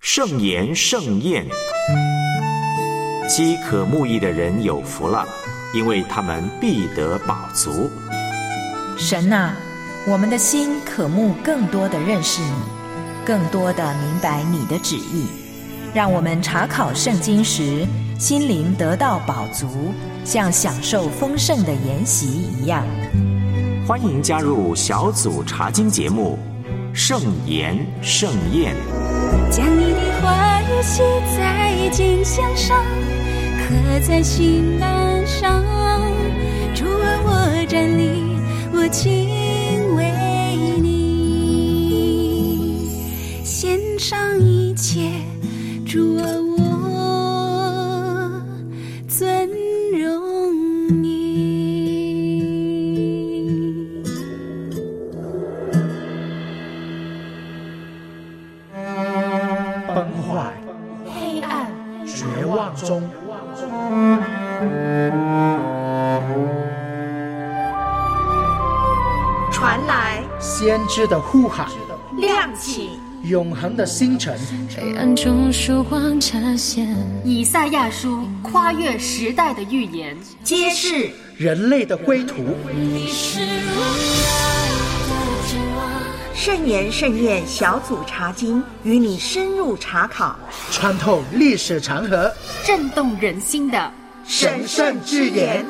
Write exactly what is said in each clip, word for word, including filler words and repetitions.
圣言盛宴。饥渴慕义的人有福了，因为他们必得饱足。 神啊，我们的心渴慕更多的认识你，更多的明白你的旨意，让我们查考圣经时心灵得到饱足，像享受丰盛的筵席一样。 欢迎加入小组查经节目圣言盛宴。 将你的话语写在经箱上，刻在心板上。主啊，我站立，我敬畏你，献上一切。主啊，我尊荣你。 崩坏、 黑暗、 绝望中， 传来先知的呼喊， 亮起永恒的星辰。 黑暗中曙光呈现， 以赛亚书跨越时代的预言， 揭示人类的归途。 你是我的指望。 圣言盛宴小组查经，与你深入查考， 穿透历史长河， 震动人心的神圣之言。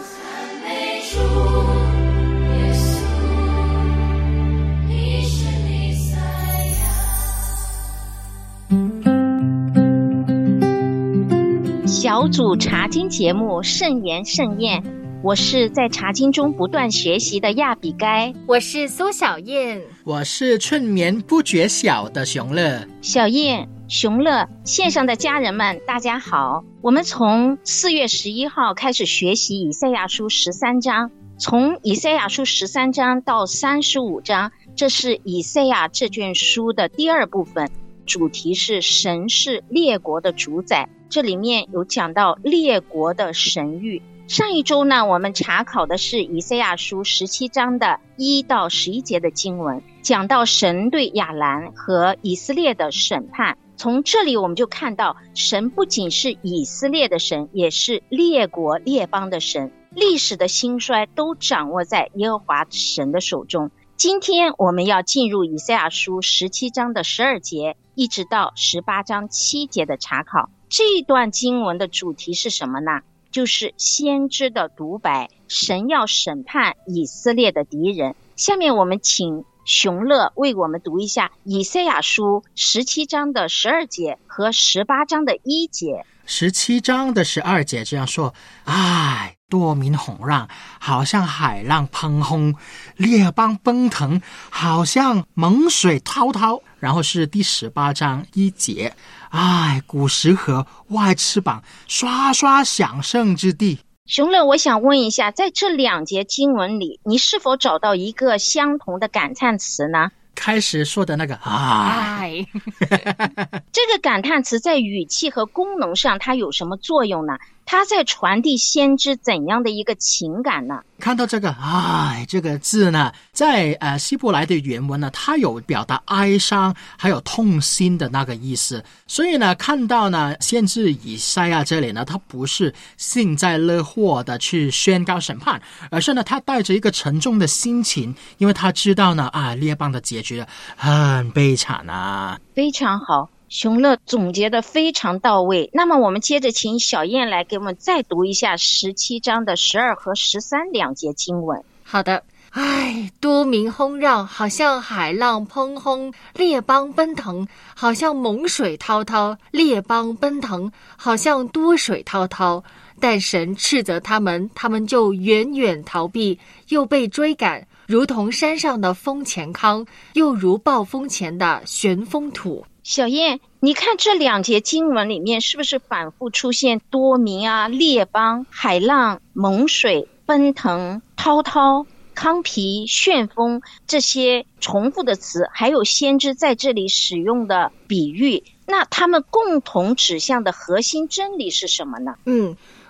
小组查经节目圣言盛宴，我是在查经中不断学习的亚比该， 我是苏小燕， 我是春眠不觉晓的熊乐。 小燕、熊乐，线上的家人们大家好。我们从四月十一号开始学习以赛亚书十三章，从以赛亚书十三章到三十五章，这是以赛亚这卷书的第二部分，主题是神是列国的主宰。这里面有讲到列国的神谕。上一周呢，我们查考的是以赛亚书十七章的一到十一节的经文，讲到神对亚兰和以色列的审判。从这里我们就看到，神不仅是以色列的神，也是列国列邦的神，历史的兴衰都掌握在耶和华神的手中。今天我们要进入以赛亚书十七章的十二节一直到十八章七节的查考。这一段经文的主题是什么呢？就是先知的独白，神要审判以色列的敌人。下面我们请熊乐为我们读一下以赛亚书十七章的十二节和十八章的一节。 十七章的十二节这样说：唉，多民哄让，好像海浪喷轰；列邦奔腾，好像猛水滔滔。然后是第十八章一节：唉，古时和外翅膀，刷刷响声之地。 熊乐，我想问一下，在这两节经文里，你是否找到一个相同的感叹词呢？ 开始说的那个唉， 这个感叹词在语气和功能上它有什么作用呢？它在传递先知怎样的一个情感呢？ 看到这个唉这个字呢，在呃希伯来的原文呢，它有表达哀伤还有痛心的那个意思。所以呢，看到呢先知以赛亚这里呢，他不是幸灾乐祸的去宣告审判，而是呢他带着一个沉重的心情，因为他知道呢啊列邦的结局很悲惨啊。 非常好，熊乐总结的非常到位。那么我们接着请小燕来给我们再读一下十七章的十二和十三两节经文。 好的。唉，多民轰让，好像海浪喷轰；列邦奔腾，好像猛水滔滔；列邦奔腾，好像多水滔滔。但神斥责他们，他们就远远逃避，又被追赶，如同山上的风前糠，又如暴风前的旋风土。 小燕，你看这两节经文里面是不是反复出现多民啊、列邦、海浪、猛水、奔腾、滔滔、糠皮、旋风这些重复的词，还有先知在这里使用的比喻，那他们共同指向的核心真理是什么呢？ 嗯，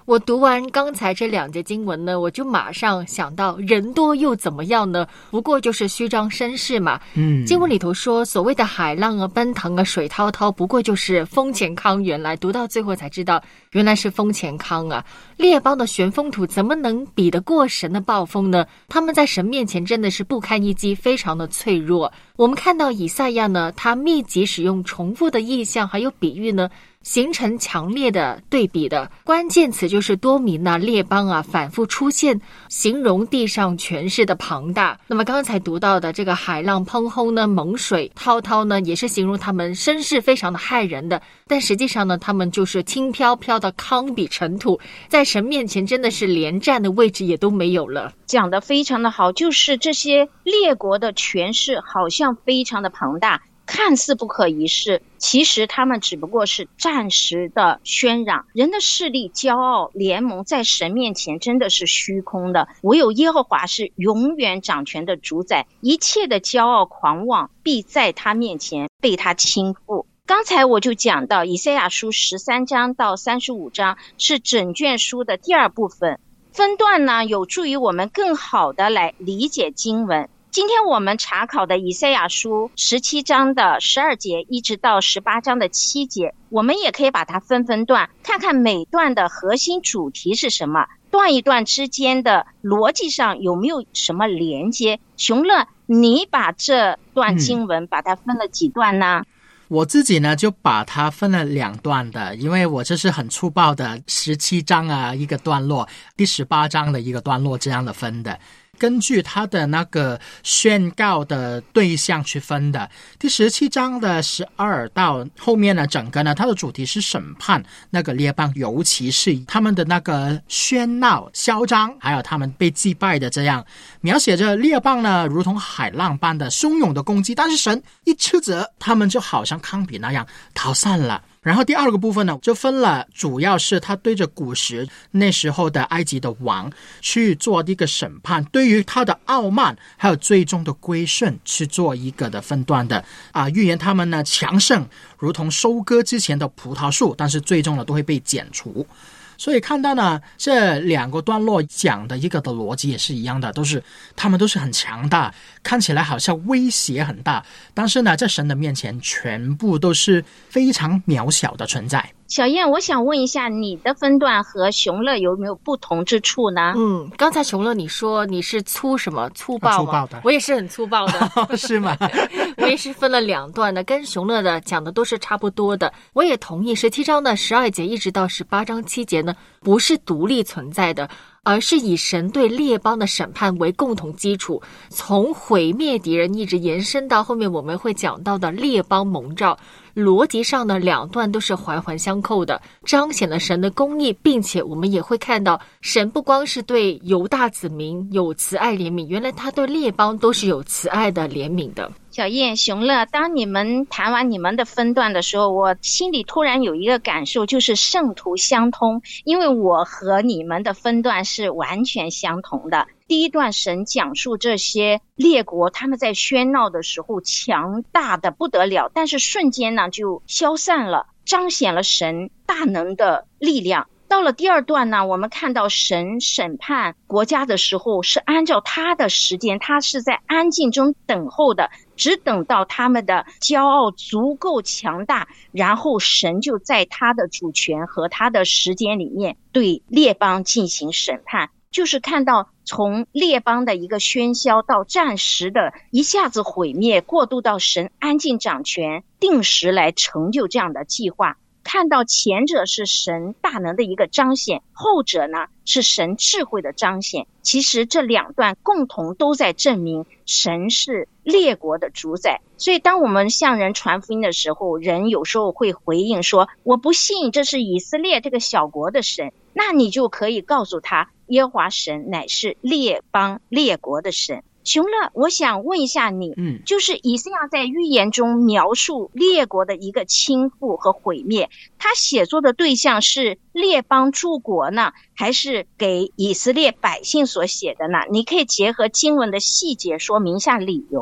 我读完刚才这两节经文呢，我就马上想到，人多又怎么样呢？不过就是虚张声势嘛。嗯，经文里头说，所谓的海浪啊、奔腾啊、水滔滔，不过就是风前康。原来读到最后才知道，原来是风前康啊！列邦的旋风土怎么能比得过神的暴风呢？他们在神面前真的是不堪一击，非常的脆弱。我们看到以赛亚呢，他密集使用重复的意象还有比喻呢，形成强烈的对比的关键词就是多民啊、列邦啊反复出现，形容地上权势的庞大。那么刚才读到的这个海浪砰轰呢、猛水滔滔呢，也是形容他们声势非常的骇人的，但实际上呢，他们就是轻飘飘的糠比尘土，在神面前真的是连站的位置也都没有了。 讲得非常的好，就是这些列国的权势好像非常的庞大，看似不可一世，其实他们只不过是暂时的喧嚷。人的势力、骄傲、联盟在神面前真的是虚空的，唯有耶和华是永远掌权的主宰，一切的骄傲狂妄必在他面前被他倾覆。刚才我就讲到以赛亚书十三章到三十五章是整卷书的第二部分，分段呢有助于我们更好的来理解经文。今天我们查考的以赛亚书十七章的十二节一直到十八章的七节，我们也可以把它分分段，看看每段的核心主题是什么，段一段之间的逻辑上有没有什么连接。熊乐，你把这段经文把它分了几段呢？ 嗯，我自己呢就把它分了两段的，因为我这是很粗暴的十七章啊一个段落，第十八章的一个段落这样的分的，根据他的那个宣告的对象去分的。第十七章的十二到后面呢，整个呢它的主题是审判那个列邦，尤其是他们的那个喧闹嚣张，还有他们被击败的，这样描写着列邦呢如同海浪般的汹涌的攻击，但是神一斥责他们就好像糠比那样逃散了。然后第二个部分呢就分了，主要是他对着古时那时候的埃及的王去做一个审判，对于他的傲慢还有最终的归顺去做一个的分段的啊，预言他们呢强盛如同收割之前的葡萄树，但是最终呢都会被剪除。所以看到呢这两个段落讲的一个的逻辑也是一样的，都是他们都是很强大，看起来好像威胁很大，但是呢在神的面前全部都是非常渺小的存在。 小燕，我想问一下，你的分段和熊乐有没有不同之处呢？ 嗯，刚才熊乐你说你是粗什么粗暴吗？ 粗暴的， 我也是很粗暴的。 是吗？ 我也是分了两段的，跟熊乐的讲的都是差不多的。我也同意十七章的十二节一直到十八章七节呢，不是独立存在的，而是以神对列邦的审判为共同基础，从毁灭敌人一直延伸到后面我们会讲到的列邦蒙召。逻辑上呢，两段都是环环相扣的，彰显了神的公义，并且我们也会看到神不光是对犹大子民有慈爱怜悯，原来他对列邦都是有慈爱的怜悯的。 小燕、熊乐，当你们谈完你们的分段的时候，我心里突然有一个感受，就是圣徒相通，因为我和你们的分段是完全相同的。第一段神讲述这些列国他们在喧闹的时候强大的不得了，但是瞬间呢就消散了，彰显了神大能的力量。到了第二段呢，我们看到神审判国家的时候是按照他的时间，他是在安静中等候的，只等到他们的骄傲足够强大，然后神就在他的主权和他的时间里面对列邦进行审判。就是看到从列邦的一个喧嚣到暂时的一下子毁灭，过渡到神安静掌权，定时来成就这样的计划。看到前者是神大能的一个彰显，后者呢是神智慧的彰显。其实这两段共同都在证明神是列国的主宰。所以当我们向人传福音的时候，人有时候会回应说，我不信这是以色列这个小国的神，那你就可以告诉他，耶和华神乃是列邦列国的神。熊乐，我想问一下你，嗯，就是以赛亚在预言中描述列国的一个倾覆和毁灭，他写作的对象是列邦诸国呢，还是给以色列百姓所写的呢？你可以结合经文的细节说明一下理由。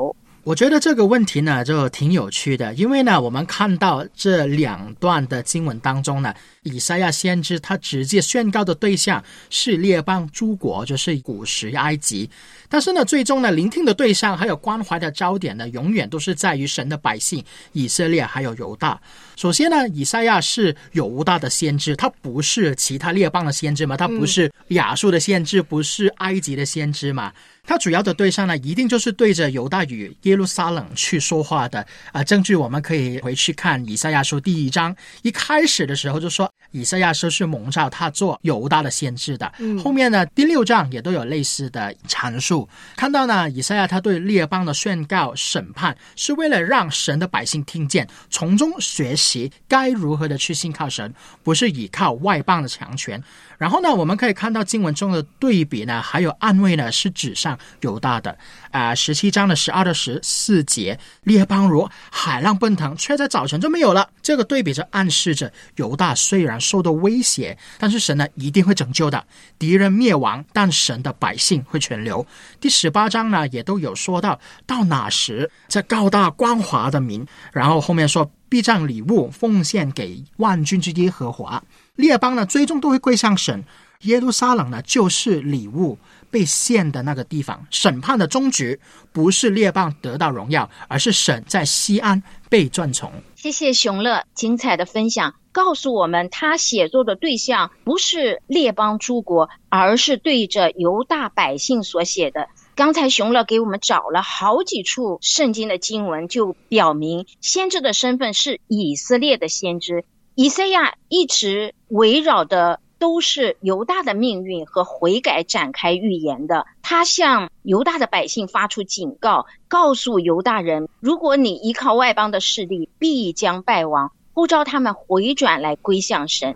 我觉得这个问题呢就挺有趣的，因为呢我们看到这两段的经文当中呢，以赛亚先知他直接宣告的对象是列邦诸国，就是古时埃及，但是呢最终呢聆听的对象还有关怀的焦点呢永远都是在于神的百姓以色列还有犹大。首先呢以赛亚是犹大的先知，他不是其他列邦的先知嘛，他不是亚述的先知，不是埃及的先知嘛，他主要的对象呢一定就是对着犹大与耶路撒冷去说话的啊、呃，证据我们可以回去看以赛亚书第一章，一开始的时候就说以赛亚书是蒙召他做犹大的先知的、嗯、后面呢第六章也都有类似的阐述，看到呢以赛亚他对列邦的宣告审判是为了让神的百姓听见，从中学习该如何的去信靠神，不是倚靠外邦的强权。然后呢我们可以看到经文中的对比呢还有安慰呢是指向犹大的啊，十七章的十二到十四节，列邦如海浪奔腾，却在早晨就没有了。这个对比着暗示着犹大虽然受到威胁，但是神呢一定会拯救的，敌人灭亡，但神的百姓会存留。第十八章呢也都有说到，到那时这高大光华的民，然后后面说必将礼物奉献给万军之耶和华，列邦呢最终都会归向神，耶路撒冷呢就是礼物被献的那个地方。审判的终局不是列邦得到荣耀，而是神在西安被尊崇。 谢谢熊乐精彩的分享，告诉我们他写作的对象不是列邦诸国，而是对着犹大百姓所写的。刚才熊乐给我们找了好几处圣经的经文，就表明先知的身份是以色列的先知。以赛亚一直围绕的都是犹大的命运和悔改展开预言的，他向犹大的百姓发出警告，告诉犹大人，如果你依靠外邦的势力，必将败亡，呼召他们回转来归向神。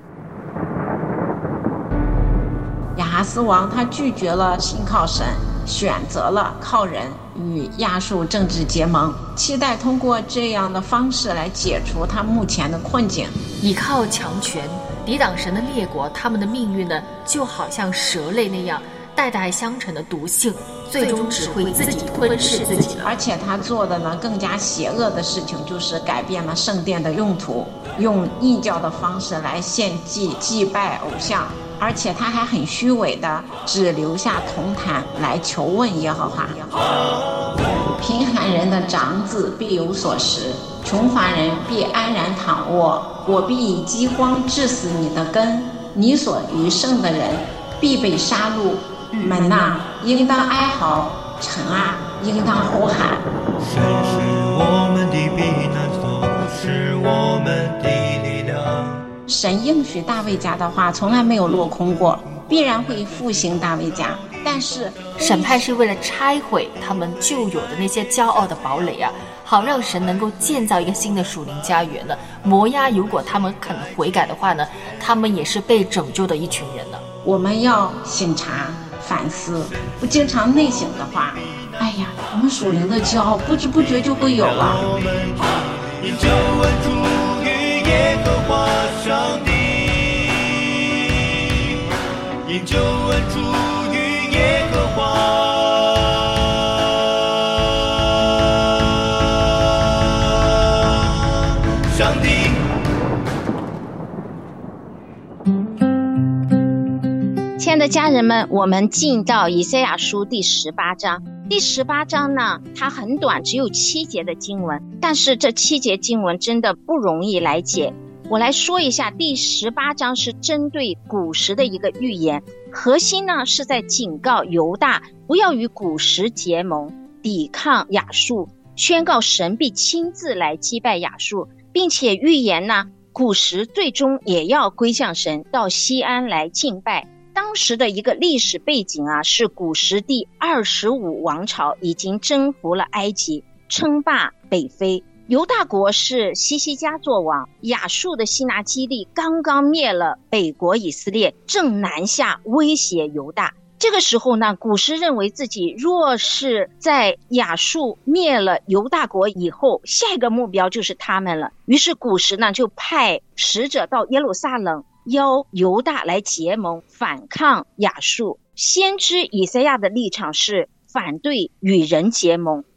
亚哈斯王他拒绝了信靠神，选择了靠人与亚述政治结盟，期待通过这样的方式来解除他目前的困境。 依靠强权抵挡神的列国，他们的命运呢就好像蛇类那样代代相承的毒性，最终只会自己吞噬自己了。 而且他做的呢更加邪恶的事情，就是改变了圣殿的用途，用异教的方式来献祭祭拜偶像，而且他还很虚伪的只留下铜坛来求问耶和华。贫寒人的长子必有所食，穷乏人必安然躺卧，我必以饥荒致死你的根，你所余剩的人必被杀戮。门哪，应当哀嚎；城啊，应当呼喊。 神是我们的避难所，是我们的力量。 神应许大卫家的话从来没有落空过，必然会复兴大卫家。但是审判是为了拆毁他们旧有的那些骄傲的堡垒啊，好让神能够建造一个新的属灵家园呢。摩押如果他们肯悔改的话呢，他们也是被拯救的一群人呢。 我们要省察反思，不经常内省的话，哎呀，我们属灵的骄傲不知不觉就会有了。 因救恩出于耶和华上帝，因救恩出于耶和华上帝。 亲爱的家人们，我们进到以赛亚书第十八章。第十八章呢，它很短，只有七节的经文，但是这七节经文真的不容易来解。我来说一下，第十八章是针对古时的一个预言，核心呢是在警告犹大不要与古时结盟，抵抗亚述，宣告神必亲自来击败亚述，并且预言呢古时最终也要归向神，到西安来敬拜。当时的一个历史背景啊，是古时第二十五王朝已经征服了埃及，称霸北非。犹大国是西西家作王，亚述的西拿基立刚刚灭了北国以色列，正南下威胁犹大。这个时候呢，古时认为自己若是在亚述灭了犹大国以后，下一个目标就是他们了。于是古时呢就派使者到耶路撒冷，邀犹大来结盟反抗亚述。先知以赛亚的立场是反对与人结盟，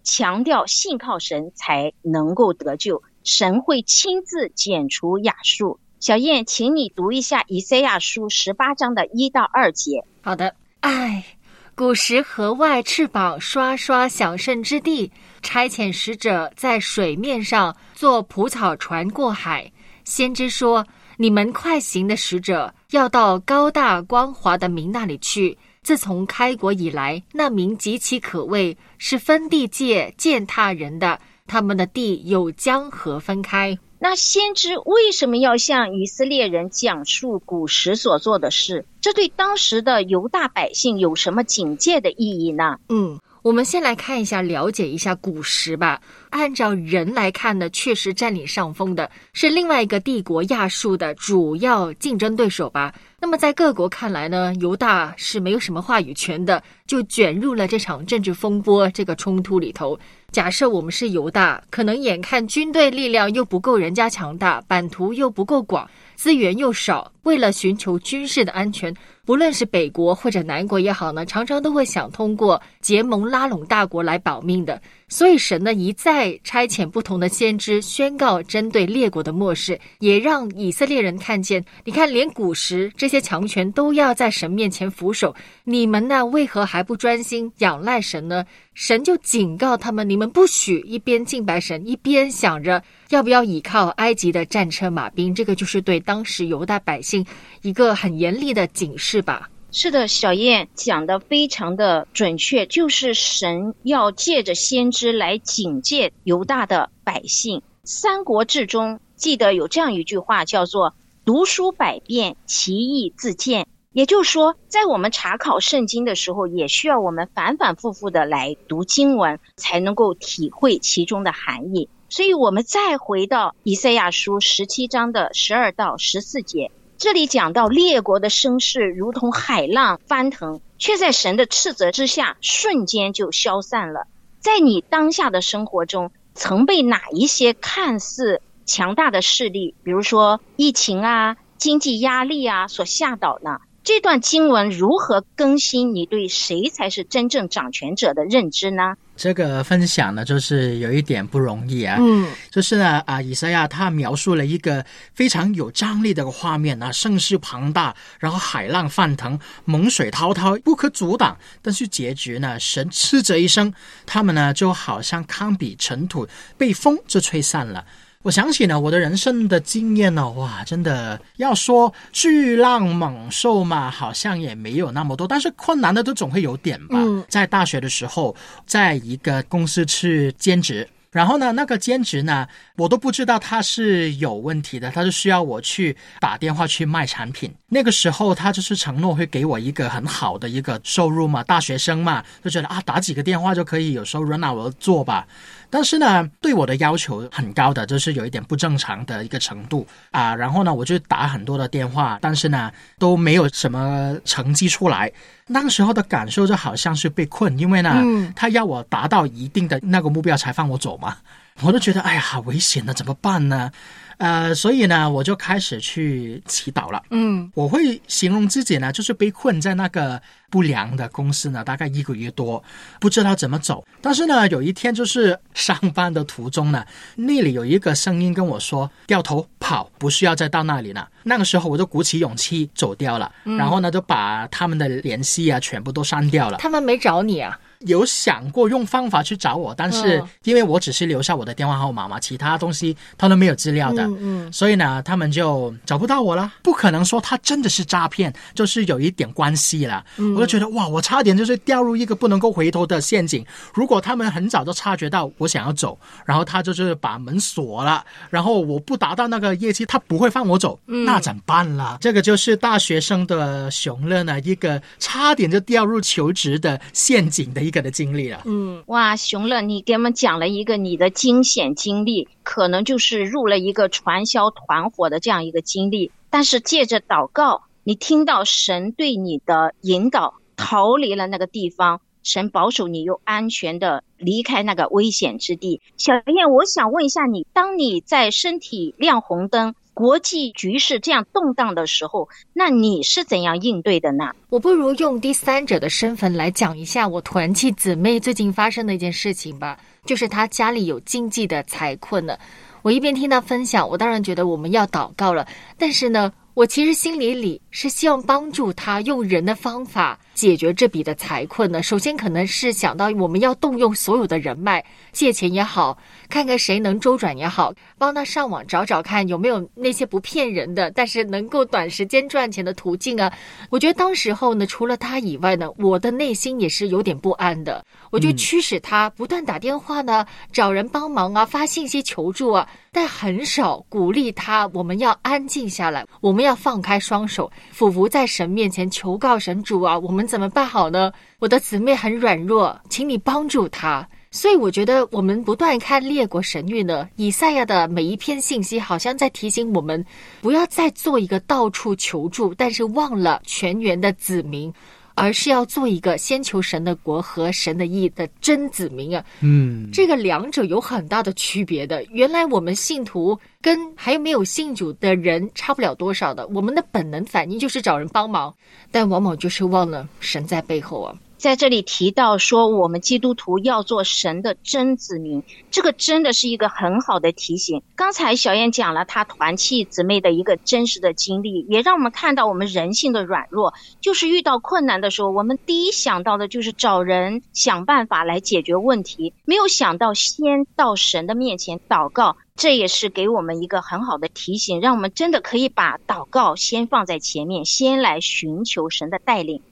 强调信靠神才能够得救，神会亲自剪除亚述。小燕，请你读一下以赛亚书十八章的一到二节。 好的。唉，古时河外翅膀刷刷响盛之地，差遣使者在水面上坐蒲草船过海。先知说，你们快行的使者要到高大光华的民那里去。自从开国以来，那民极其可畏，是分地界践踏人的，他们的地有江河分开。 那先知为什么要向以色列人讲述古时所做的事？这对当时的犹大百姓有什么警戒的意义呢？ 嗯，我们先来看一下，了解一下古时吧。按照人来看呢，确实占领上风的是另外一个帝国亚述的主要竞争对手吧。那么在各国看来呢，犹大是没有什么话语权的，就卷入了这场政治风波这个冲突里头。假设我们是犹大，可能眼看军队力量又不够人家强大，版图又不够广，资源又少，为了寻求军事的安全，不论是北国或者南国也好呢，常常都会想通过结盟拉拢大国来保命的。所以神呢一再差遣不同的先知宣告针对列国的末世，也让以色列人看见，你看连古时这些强权都要在神面前俯首，你们呢为何还不专心仰赖神呢？神就警告他们，你们不许一边敬拜神，一边想着要不要倚靠埃及的战车马兵，这个就是对当时犹大百姓一个很严厉的警示吧。 是的，小燕讲得非常的准确，就是神要借着先知来警戒犹大的百姓。三国志中记得有这样一句话，叫做读书百遍，其义自见。也就是说，在我们查考圣经的时候，也需要我们反反复复的来读经文，才能够体会其中的含义。所以我们再回到以赛亚书十七章的十二到十四节，这里讲到列国的声势如同海浪翻腾，却在神的斥责之下瞬间就消散了。在你当下的生活中，曾被哪一些看似强大的势力，比如说疫情啊、经济压力啊所吓倒呢？这段经文如何更新你对谁才是真正掌权者的认知呢？ 这个分享呢，就是有一点不容易啊。 嗯， 就是呢，啊，以赛亚他描述了一个非常有张力的画面啊，声势庞大，然后海浪翻腾，猛水滔滔，不可阻挡。但是结局呢，神嗤责一声，他们呢就好像糠比尘土，被风就吹散了。我想起呢，我的人生的经验呢，哇，真的要说巨浪猛兽嘛，好像也没有那么多，但是困难的都总会有点吧。 嗯， 在大学的时候，在一个公司去兼职。然后呢，那个兼职呢，我都不知道他是有问题的，他就需要我去打电话去卖产品。那个时候他就是承诺会给我一个很好的一个收入嘛，大学生嘛，就觉得啊，打几个电话就可以有收入，那我做吧。但是呢，对我的要求很高的，就是有一点不正常的一个程度啊。然后呢，我就打很多的电话，但是呢，都没有什么成绩出来。那时候的感受就好像是被困，因为呢，嗯、他要我达到一定的那个目标才放我走嘛。我都觉得哎呀，好危险的，怎么办呢？呃，所以呢，我就开始去祈祷了。 嗯， 我会形容自己呢，就是被困在那个不良的公司呢，大概一个月多，不知道怎么走。但是呢，有一天就是上班的途中呢，那里有一个声音跟我说：“掉头跑，不需要再到那里了。”那个时候我就鼓起勇气走掉了，嗯、然后呢，就把他们的联系啊全部都删掉了。 他们没找你啊？ 有想过用方法去找我，但是因为我只是留下我的电话号码嘛，其他东西他都没有资料的， 嗯嗯， 所以呢，他们就找不到我了。不可能说他真的是诈骗，就是有一点关系了。嗯、我就觉得哇，我差点就是掉入一个不能够回头的陷阱。如果他们很早就察觉到我想要走，然后他就是把门锁了，然后我不达到那个业绩，他不会放我走，嗯、那怎么办了？这个就是大学生的熊乐呢，一个差点就掉入求职的陷阱的一个的经历了。 嗯，哇，熊乐，你给我们讲了一个你的惊险经历，可能就是入了一个传销团伙的这样一个经历，但是借着祷告，你听到神对你的引导，逃离了那个地方，神保守你又安全的离开那个危险之地。小燕，我想问一下你，当你在身体亮红灯，国际局势这样动荡的时候，那你是怎样应对的呢？ 我不如用第三者的身份来讲一下我团契姊妹最近发生的一件事情吧。 就是他家里有经济的财困了。我一边听他分享，我当然觉得我们要祷告了，但是呢，我其实心里里是希望帮助他用人的方法解决这笔的财困呢。首先可能是想到我们要动用所有的人脉，借钱也好，看看谁能周转也好，帮他上网找找看有没有那些不骗人的但是能够短时间赚钱的途径啊。我觉得当时候呢，除了他以外呢，我的内心也是有点不安的，我就驱使他不断打电话呢，找人帮忙啊，发信息求助啊，但很少鼓励他我们要安静下来，我们要放开双手，俯伏在神面前求告神，主啊，我们怎么办好呢？我的姊妹很软弱，请你帮助她。所以我觉得我们不断看列国神谕呢，以赛亚的每一篇信息好像在提醒我们，不要再做一个到处求助但是忘了全员的子民，而是要做一个先求神的国和神的义的真子民啊。 嗯， 这个两者有很大的区别的。原来我们信徒跟还没有信主的人差不了多少的，我们的本能反应就是找人帮忙，但往往就是忘了神在背后啊。 在这里提到说我们基督徒要做神的真子民，这个真的是一个很好的提醒。刚才小燕讲了她团契姊妹的一个真实的经历，也让我们看到我们人性的软弱，就是遇到困难的时候，我们第一想到的就是找人想办法来解决问题，没有想到先到神的面前祷告。这也是给我们一个很好的提醒，让我们真的可以把祷告先放在前面，先来寻求神的带领。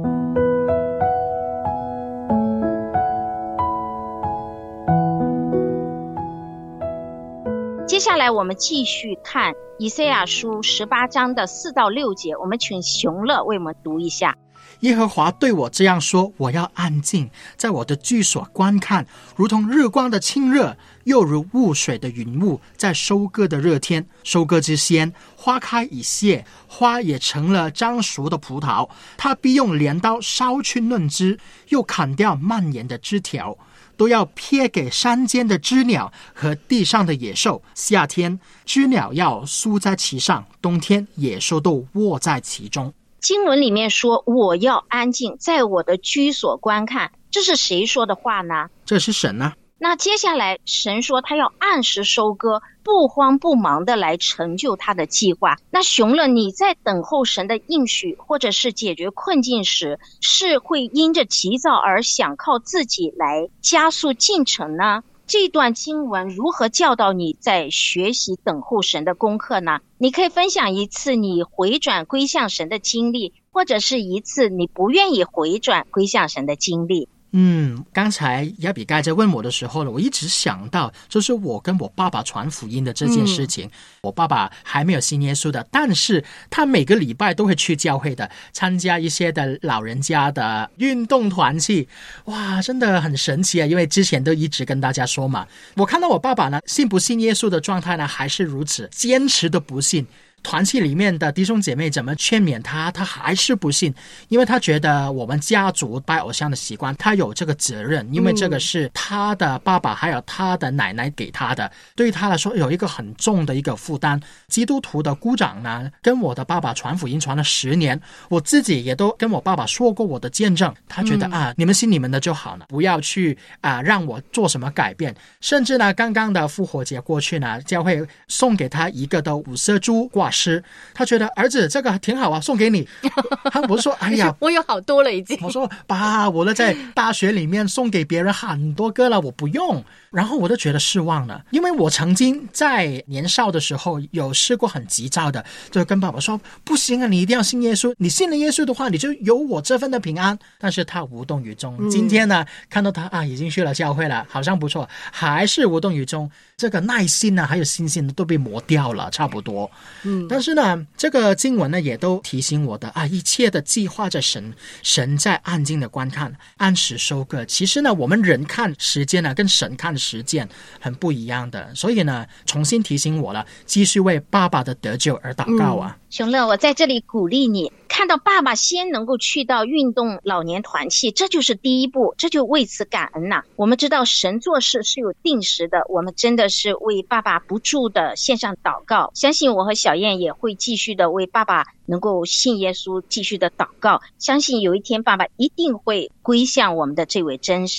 接下来我们继续看以赛亚书十八章的四到六节，我们请熊乐为我们读一下。 耶和华对我这样说，我要安静，在我的居所观看，如同日光的清热，又如雾水的云雾，在收割的热天。收割之先，花开已谢，花也成了张熟的葡萄，他必用镰刀烧去嫩枝，又砍掉蔓延的枝条，都要撇给山间的知鸟和地上的野兽。夏天知鸟要宿在其上，冬天野兽都卧在其中。 经文里面说我要安静，在我的居所观看，这是谁说的话呢？ 这是神啊。 那接下来神说他要按时收割，不慌不忙的来成就他的计划。那熊乐，你在等候神的应许或者是解决困境时，是会因着急躁而想靠自己来加速进程呢？这段经文如何教导你在学习等候神的功课呢？你可以分享一次你回转归向神的经历，或者是一次你不愿意回转归向神的经历。 嗯，刚才亚比盖在问我的时候呢，我一直想到就是我跟我爸爸传福音的这件事情。嗯、我爸爸还没有信耶稣的，但是他每个礼拜都会去教会的，参加一些的老人家的运动团契。哇，真的很神奇啊！因为之前都一直跟大家说嘛，我看到我爸爸呢，信不信耶稣的状态呢，还是如此坚持的不信。团契里面的弟兄姐妹怎么劝勉他，他还是不信，因为他觉得我们家族拜偶像的习惯，他有这个责任，因为这个是他的爸爸还有他的奶奶给他的，对于他来说有一个很重的一个负担。基督徒的姑长呢，跟我的爸爸传福音传了十年，我自己也都跟我爸爸说过我的见证，他觉得、嗯、啊，你们信你们的就好了，不要去啊让我做什么改变。甚至呢，刚刚的复活节过去呢，教会送给他一个的五色珠挂师，他觉得儿子这个挺好啊，送给你。我说哎呀， 我有好多了已经。 我说爸，我都在大学里面送给别人很多个了，我不用。然后我就觉得失望了，因为我曾经在年少的时候有试过很急躁的，就跟爸爸说不行啊，你一定要信耶稣，你信了耶稣的话，你就有我这份的平安。但是他无动于衷。嗯、今天呢，看到他啊，已经去了教会了，好像不错，还是无动于衷。这个耐心呢，还有信心都被磨掉了，差不多。嗯，但是呢，这个经文呢，也都提醒我的啊，一切的计划在神，神在安静的观看，按时收割。其实呢，我们人看时间呢，跟神看时间很不一样的，所以呢，重新提醒我了，继续为爸爸的得救而祷告啊。 嗯、熊乐，我在这里鼓励你，看到爸爸先能够去到运动老年团契，这就是第一步，这就为此感恩呐、啊。我们知道神做事是有定时的，我们真的是为爸爸不住的献上祷告，相信我和小燕也会继续的为爸爸能够信耶稣继续的祷告，相信有一天爸爸一定会归向我们的这位真神。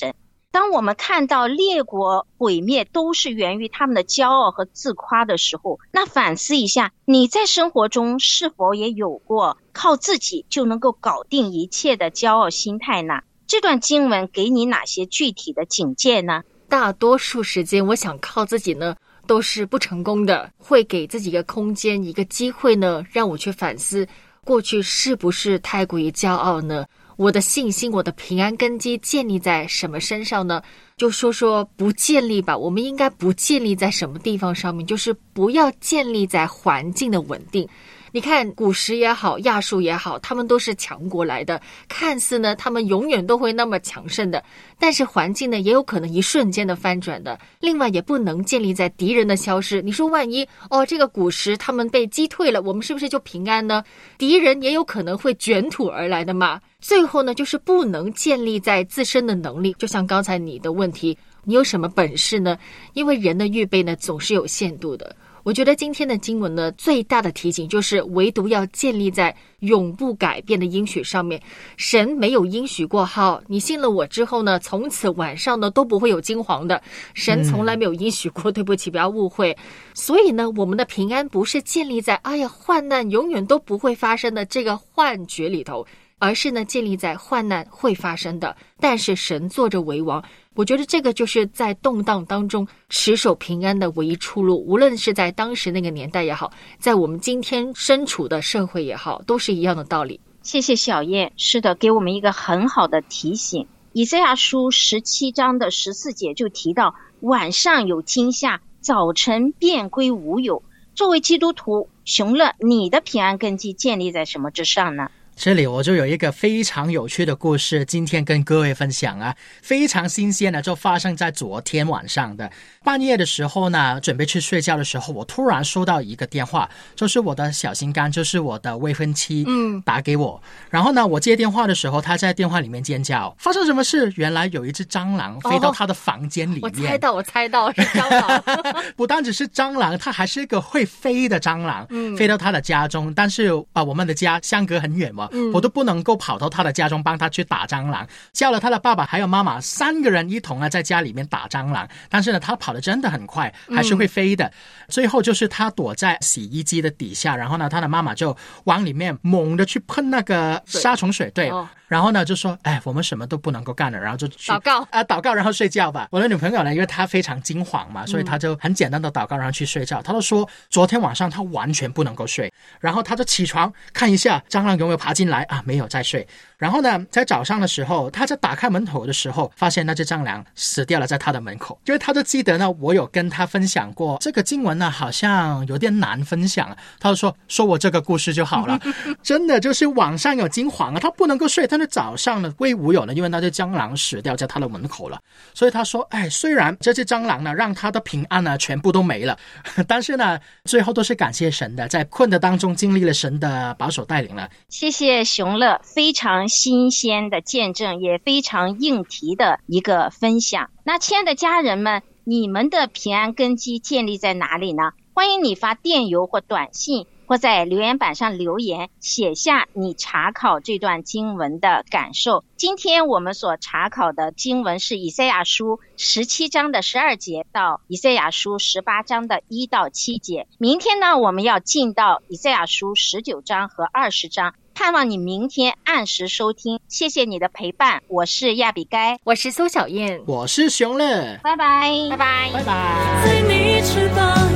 当我们看到列国毁灭都是源于他们的骄傲和自夸的时候，那反思一下，你在生活中是否也有过靠自己就能够搞定一切的骄傲心态呢？这段经文给你哪些具体的警戒呢？ 大多数时间我想靠自己呢都是不成功的，会给自己一个空间一个机会呢，让我去反思过去是不是太过于骄傲呢？我的信心我的平安根基建立在什么身上呢？就说说不建立吧，我们应该不建立在什么地方上面，就是不要建立在环境的稳定。你看古时也好亚述也好，他们都是强国来的，看似呢他们永远都会那么强盛的，但是环境呢也有可能一瞬间的翻转的。另外也不能建立在敌人的消失，你说万一哦这个古时他们被击退了，我们是不是就平安呢？敌人也有可能会卷土而来的嘛。最后呢就是不能建立在自身的能力，就像刚才你的问题，你有什么本事呢？因为人的预备呢总是有限度的。我觉得今天的经文呢最大的提醒就是唯独要建立在永不改变的应许上面。神没有应许过好你信了我之后呢从此晚上呢都不会有惊惶的，神从来没有应许过、嗯、对不起不要误会。所以呢我们的平安不是建立在哎呀患难永远都不会发生的这个幻觉里头，而是呢建立在患难会发生的，但是神坐着为王。我觉得这个就是在动荡当中持守平安的唯一出路，无论是在当时那个年代也好，在我们今天身处的社会也好，都是一样的道理。 谢谢小燕，是的，给我们一个很好的提醒。以赛亚书十七章的十四节就提到晚上有惊吓，早晨便归无有。作为基督徒，熊乐，你的平安根基建立在什么之上呢？ 这里我就有一个非常有趣的故事，今天跟各位分享啊，非常新鲜的，就发生在昨天晚上的半夜的时候呢，准备去睡觉的时候，我突然收到一个电话，就是我的小心肝，就是我的未婚妻嗯打给我、嗯、然后呢我接电话的时候，她在电话里面尖叫，发生什么事？原来有一只蟑螂飞到她的房间里面、哦、 我猜到我猜到是蟑螂不单只是蟑螂，它还是一个会飞的蟑螂、嗯、飞到她的家中，但是、呃、我们的家相隔很远嘛，嗯、我都不能够跑到他的家中帮他去打蟑螂，叫了他的爸爸还有妈妈三个人一同啊在家里面打蟑螂，但是呢他跑得真的很快，还是会飞的、嗯、最后就是他躲在洗衣机的底下，然后呢他的妈妈就往里面猛的去喷那个杀虫水，对、哦，然后呢就说哎我们什么都不能够干了，然后就去祷告啊祷告然后睡觉吧。我的女朋友呢因为她非常惊慌嘛，所以她就很简单的祷告然后去睡觉。她就说昨天晚上她完全不能够睡，然后她就起床看一下蟑螂有没有爬进来啊，没有再睡。然后呢在早上的时候，她在打开门口的时候发现那只蟑螂死掉了在她的门口。因为她就记得呢我有跟她分享过这个经文呢好像有点难分享，她就说说我这个故事就好了真的就是晚上有惊慌啊，她不能够睡，但是早上呢归无有了，因为那只蟑螂死掉在她的门口了。所以她说哎，虽然这只蟑螂呢让她的平安呢全部都没了，但是呢最后都是感谢神的，在困的当中经历了神的保守带领了。 谢谢熊乐，非常新鲜的见证，也非常应题的一个分享。那亲爱的家人们，你们的平安根基建立在哪里呢？欢迎你发电邮或短信，或在留言板上留言，写下你查考这段经文的感受。今天我们所查考的经文是以赛亚书十七章的十二节到以赛亚书十八章的一到七节。明天呢，我们要进到以赛亚书十九章和二十章。盼望你明天按时收听，谢谢你的陪伴。我是亚比该， 我是苏小燕， 我是熊乐， 拜拜， 拜拜， 拜拜。 在你翅膀